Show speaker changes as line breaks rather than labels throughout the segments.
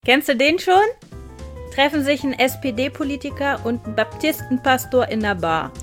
Kennst du den schon? Treffen sich ein SPD-Politiker und ein Baptistenpastor in der Bar.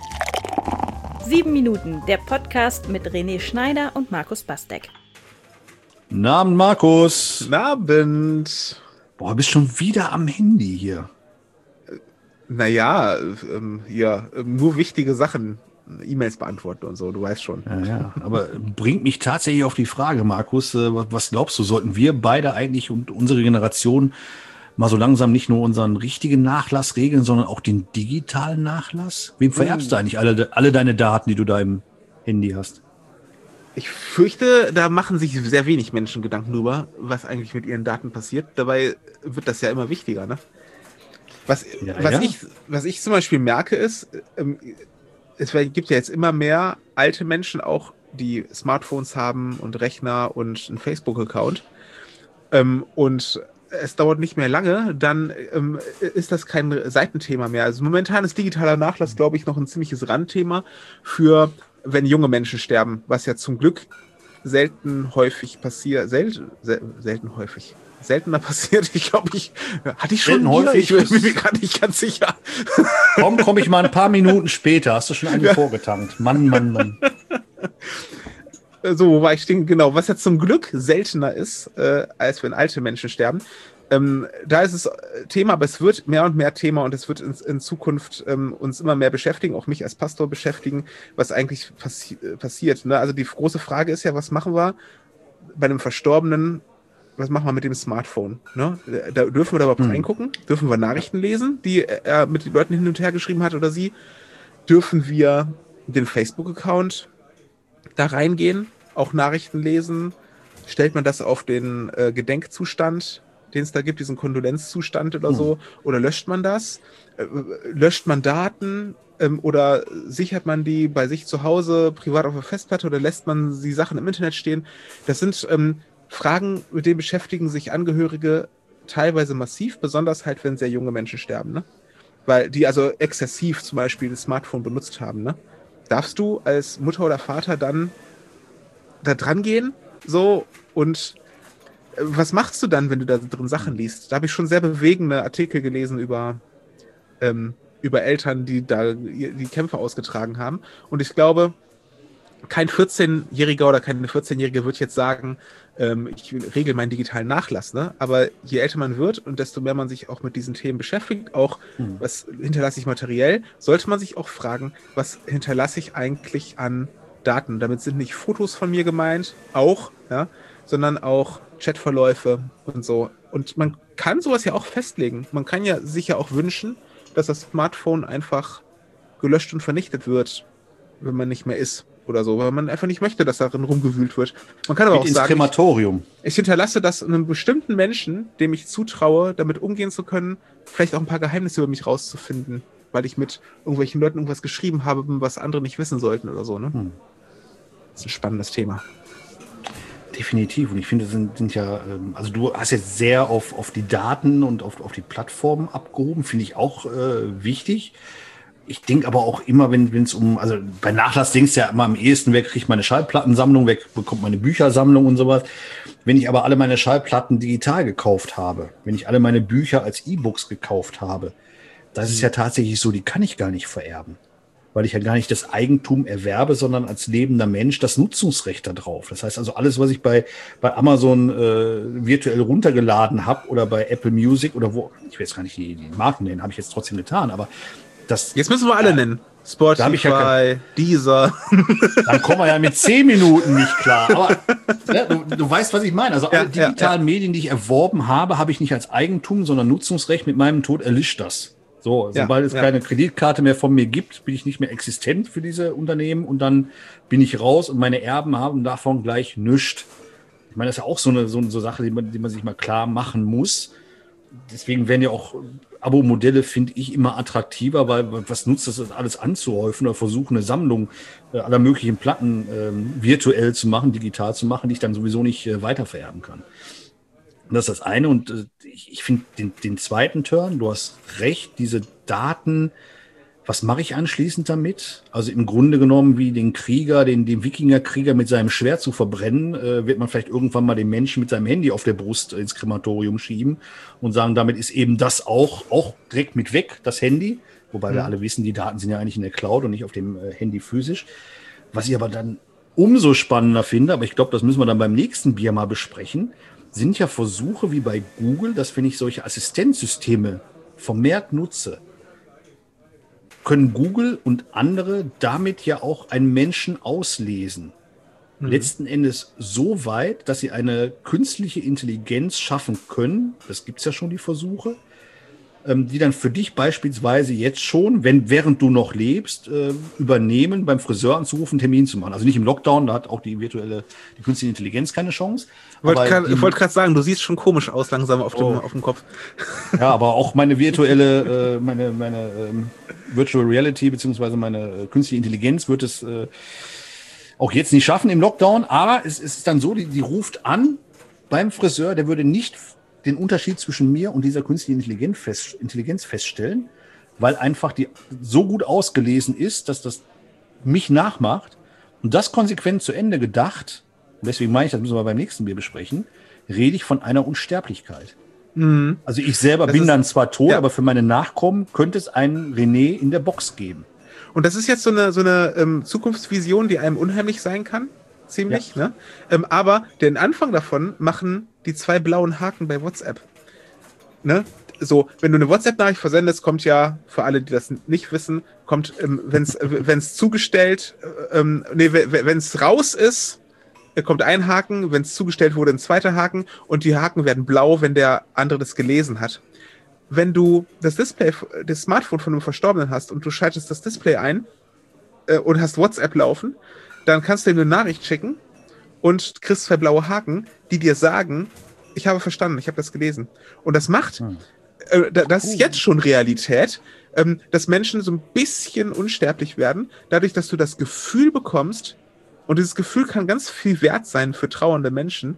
7 Minuten, der Podcast mit René Schneider und Markus Bastek.
Guten Abend, Markus.
Guten Abend.
Boah, bist schon wieder am Handy hier.
Naja, nur wichtige Sachen, E-Mails beantworten und so, du weißt schon.
Ja, aber bringt mich tatsächlich auf die Frage, Markus, was glaubst du, sollten wir beide eigentlich und unsere Generation mal so langsam nicht nur unseren richtigen Nachlass regeln, sondern auch den digitalen Nachlass? Wem vererbst du eigentlich alle deine Daten, die du da im Handy hast?
Ich fürchte, da machen sich sehr wenig Menschen Gedanken drüber, was eigentlich mit ihren Daten passiert. Dabei wird das ja immer wichtiger, ne? Was ich zum Beispiel merke ist, es gibt ja jetzt immer mehr alte Menschen auch, die Smartphones haben und Rechner und einen Facebook-Account. Und es dauert nicht mehr lange, dann ist das kein Seitenthema mehr. Also momentan ist digitaler Nachlass, glaube ich, noch ein ziemliches Randthema für, wenn junge Menschen sterben, was ja zum Glück seltener passiert. Ich glaube, hatte ich schon häufig. Ich bin mir gerade nicht ganz sicher.
Komm ich mal ein paar Minuten später. Hast du schon einen vorgetankt? Mann.
So, wo war ich stehen? Genau, was ja zum Glück seltener ist, als wenn alte Menschen sterben. Da ist es Thema, aber es wird mehr und mehr Thema und es wird in Zukunft uns immer mehr beschäftigen, auch mich als Pastor beschäftigen, was eigentlich passiert. Ne? Also die große Frage ist ja, was machen wir bei einem Verstorbenen? Was machen wir mit dem Smartphone? Ne? Da dürfen wir da überhaupt reingucken? Dürfen wir Nachrichten lesen, die er mit den Leuten hin und her geschrieben hat oder sie? Dürfen wir den Facebook-Account da reingehen? Auch Nachrichten lesen? Stellt man das auf den Gedenkzustand, den es da gibt, diesen Kondolenzzustand oder so? Oder löscht man das? Löscht man Daten? Oder sichert man die bei sich zu Hause privat auf der Festplatte oder lässt man die Sachen im Internet stehen? Das sind Fragen, mit denen beschäftigen sich Angehörige teilweise massiv, besonders halt, wenn sehr junge Menschen sterben, ne? Weil die also exzessiv zum Beispiel das Smartphone benutzt haben, ne? Darfst du als Mutter oder Vater dann da dran gehen, so, und was machst du dann, wenn du da drin Sachen liest? Da habe ich schon sehr bewegende Artikel gelesen über Eltern, die da die Kämpfe ausgetragen haben, und ich glaube, kein 14-Jähriger oder keine 14-Jährige wird jetzt sagen, ich regel meinen digitalen Nachlass, ne? Aber je älter man wird und desto mehr man sich auch mit diesen Themen beschäftigt, auch was hinterlasse ich materiell, sollte man sich auch fragen, was hinterlasse ich eigentlich an Daten? Damit sind nicht Fotos von mir gemeint, auch, ja, sondern auch Chatverläufe und so. Und man kann sowas ja auch festlegen. Man kann ja sich ja auch wünschen, dass das Smartphone einfach gelöscht und vernichtet wird, wenn man nicht mehr ist oder so, weil man einfach nicht möchte, dass darin rumgewühlt wird. Man kann aber auch sagen,
Krematorium.
Ich hinterlasse das einem bestimmten Menschen, dem ich zutraue, damit umgehen zu können, vielleicht auch ein paar Geheimnisse über mich rauszufinden, weil ich mit irgendwelchen Leuten irgendwas geschrieben habe, was andere nicht wissen sollten oder so, ne? Das ist ein spannendes Thema.
Definitiv. Und ich finde, das sind ja, also du hast jetzt sehr auf die Daten und auf die Plattformen abgehoben, finde ich auch wichtig. Ich denke aber auch immer, wenn es also bei Nachlass denkst du ja immer am ehesten, wer kriegt meine Schallplattensammlung, wer bekommt meine Büchersammlung und sowas. Wenn ich aber alle meine Schallplatten digital gekauft habe, wenn ich alle meine Bücher als E-Books gekauft habe, das ist ja tatsächlich so, die kann ich gar nicht vererben. Weil ich ja gar nicht das Eigentum erwerbe, sondern als lebender Mensch das Nutzungsrecht da drauf. Das heißt also, alles, was ich bei Amazon virtuell runtergeladen habe oder bei Apple Music oder wo, ich will jetzt gar nicht die Marken nennen, habe ich jetzt trotzdem getan, aber das...
Jetzt müssen wir alle nennen. Spotify, Deezer.
Dann kommen wir ja mit 10 Minuten nicht klar. Aber ja, du weißt, was ich meine. Also alle digitalen Medien, die ich erworben habe, habe ich nicht als Eigentum, sondern Nutzungsrecht. Mit meinem Tod erlischt das. So, sobald es keine Kreditkarte mehr von mir gibt, bin ich nicht mehr existent für diese Unternehmen und dann bin ich raus und meine Erben haben davon gleich nichts. Ich meine, das ist ja auch so eine Sache, die man sich mal klar machen muss. Deswegen werden ja auch Abo-Modelle, finde ich, immer attraktiver, weil was nutzt das alles anzuhäufen oder versuchen, eine Sammlung aller möglichen Platten virtuell zu machen, digital zu machen, die ich dann sowieso nicht weitervererben kann. Und das ist das eine. Und ich finde den zweiten Turn, du hast recht, diese Daten, Was mache ich anschließend damit? Also im Grunde genommen wie den Krieger, den Wikingerkrieger mit seinem Schwert zu verbrennen, wird man vielleicht irgendwann mal den Menschen mit seinem Handy auf der Brust ins Krematorium schieben und sagen, damit ist eben das auch direkt mit weg, das Handy. Wobei wir alle wissen, die Daten sind ja eigentlich in der Cloud und nicht auf dem Handy physisch. Was ich aber dann umso spannender finde, aber ich glaube, das müssen wir dann beim nächsten Bier mal besprechen, sind ja Versuche wie bei Google, dass wenn ich solche Assistenzsysteme vermehrt nutze, können Google und andere damit ja auch einen Menschen auslesen. Letzten Endes so weit, dass sie eine künstliche Intelligenz schaffen können, das gibt es ja schon die Versuche, die dann für dich beispielsweise jetzt schon, während du noch lebst, übernehmen, beim Friseur anzurufen, einen Termin zu machen. Also nicht im Lockdown, da hat auch die künstliche Intelligenz keine Chance.
Ich wollte gerade sagen, du siehst schon komisch aus langsam auf dem Kopf.
Ja, aber auch meine virtuelle, meine Virtual Reality beziehungsweise meine künstliche Intelligenz wird es auch jetzt nicht schaffen im Lockdown. Aber es ist dann so, die ruft an beim Friseur, der würde nicht den Unterschied zwischen mir und dieser künstlichen Intelligenz feststellen, weil einfach die so gut ausgelesen ist, dass das mich nachmacht und das konsequent zu Ende gedacht, und deswegen meine ich, das müssen wir beim nächsten Bier besprechen, rede ich von einer Unsterblichkeit. Mhm. Also ich selber bin dann zwar tot, aber für meine Nachkommen könnte es einen René in der Box geben.
Und das ist jetzt so eine Zukunftsvision, die einem unheimlich sein kann. Ziemlich, ja. Ne? Aber den Anfang davon machen die 2 blauen Haken bei WhatsApp. Ne? So, wenn du eine WhatsApp-Nachricht versendest, kommt ja, für alle, die das nicht wissen, kommt, wenn's zugestellt, wenn's raus ist, kommt ein Haken, wenn es zugestellt wurde, ein zweiter Haken und die Haken werden blau, wenn der andere das gelesen hat. Wenn du das Smartphone von einem Verstorbenen hast und du schaltest das Display ein und hast WhatsApp laufen, dann kannst du ihm eine Nachricht schicken und kriegst 2 blaue Haken, die dir sagen, ich habe verstanden, ich habe das gelesen. Und das macht, das ist jetzt schon Realität, dass Menschen so ein bisschen unsterblich werden, dadurch, dass du das Gefühl bekommst, und dieses Gefühl kann ganz viel wert sein für trauernde Menschen.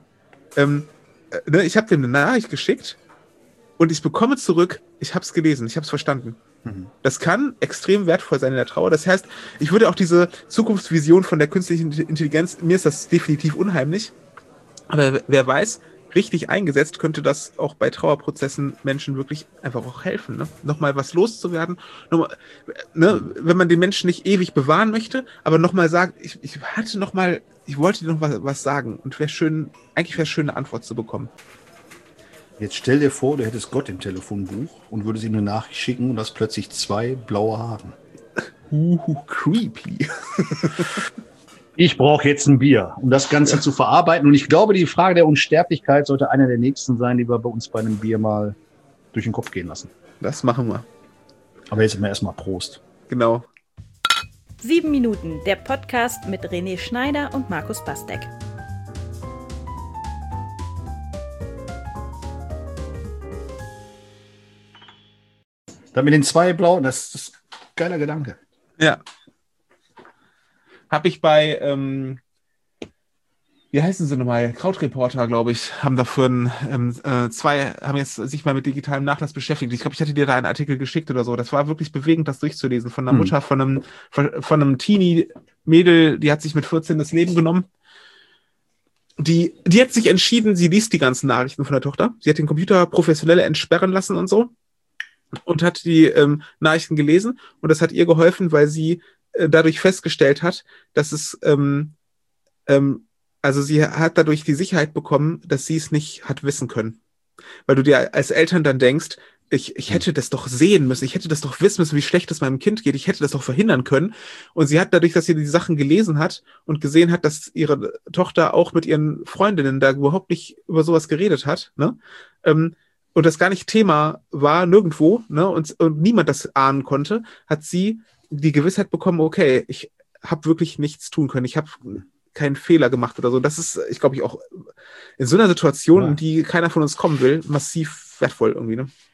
Ich habe dem eine Nachricht geschickt und ich bekomme zurück, ich habe es gelesen, ich habe es verstanden. Das kann extrem wertvoll sein in der Trauer. Das heißt, ich würde auch diese Zukunftsvision von der künstlichen Intelligenz, mir ist das definitiv unheimlich, aber wer weiß, richtig eingesetzt könnte das auch bei Trauerprozessen Menschen wirklich einfach auch helfen. Ne? Nochmal was loszuwerden, wenn man den Menschen nicht ewig bewahren möchte, aber nochmal sagt, ich wollte dir noch was sagen und eigentlich wäre es schön, eine Antwort zu bekommen.
Jetzt stell dir vor, du hättest Gott im Telefonbuch und würdest ihm eine Nachricht schicken und hast plötzlich 2 blaue Haken.
Creepy.
Ich brauche jetzt ein Bier, um das Ganze zu verarbeiten. Und ich glaube, die Frage der Unsterblichkeit sollte eine der nächsten sein, die wir bei uns bei einem Bier mal durch den Kopf gehen lassen.
Das machen wir.
Aber jetzt erstmal Prost.
Genau.
7 Minuten, der Podcast mit René Schneider und Markus Bastek.
Dann mit den 2 blauen, das ist ein geiler Gedanke.
Ja. Habe ich bei, wie heißen sie nochmal? Krautreporter, glaube ich, haben dafür haben jetzt sich mal mit digitalem Nachlass beschäftigt. Ich glaube, ich hatte dir da einen Artikel geschickt oder so. Das war wirklich bewegend, das durchzulesen. Von einer Mutter, von einem Teenie-Mädel, die hat sich mit 14 das Leben genommen. Die hat sich entschieden, sie liest die ganzen Nachrichten von der Tochter. Sie hat den Computer professionell entsperren lassen und so. Und hat die Nachrichten gelesen. Und das hat ihr geholfen, weil sie dadurch festgestellt hat, dass es, also sie hat dadurch die Sicherheit bekommen, dass sie es nicht hat wissen können. Weil du dir als Eltern dann denkst, ich hätte das doch sehen müssen, ich hätte das doch wissen müssen, wie schlecht es meinem Kind geht, ich hätte das doch verhindern können. Und sie hat dadurch, dass sie die Sachen gelesen hat und gesehen hat, dass ihre Tochter auch mit ihren Freundinnen da überhaupt nicht über sowas geredet hat, ne? Und das gar nicht Thema war, nirgendwo, ne? Und niemand das ahnen konnte, hat sie die Gewissheit bekommen, okay, ich habe wirklich nichts tun können, ich habe keinen Fehler gemacht oder so. Das ist, ich auch in so einer Situation, in die keiner von uns kommen will, massiv wertvoll irgendwie, ne?